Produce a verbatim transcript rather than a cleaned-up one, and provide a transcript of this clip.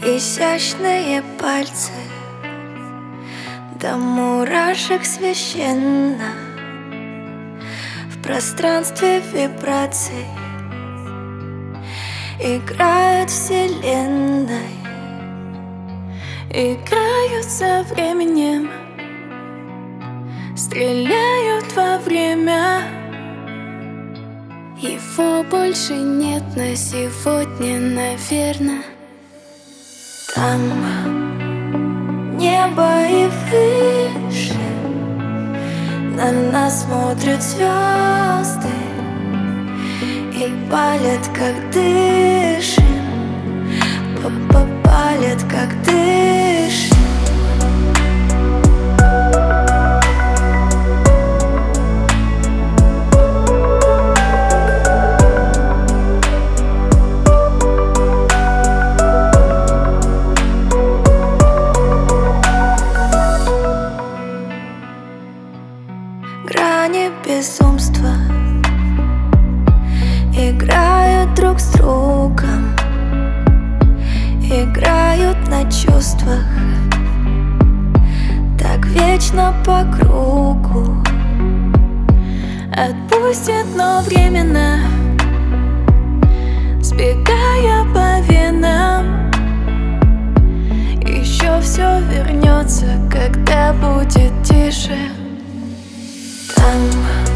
Изящные пальцы, до мурашек священно. В пространстве вибраций играют вселенной, играют со временем, стреляют во время. Его больше нет на сегодня, наверно. Там небо и выше на нас смотрят звезды и палят, как дышим, палят, как дышим. Грани безумства играют друг с другом, играют на чувствах, так вечно по кругу. Отпустит, но временно, сбегая по венам. Еще все вернется, когда будет тише. Там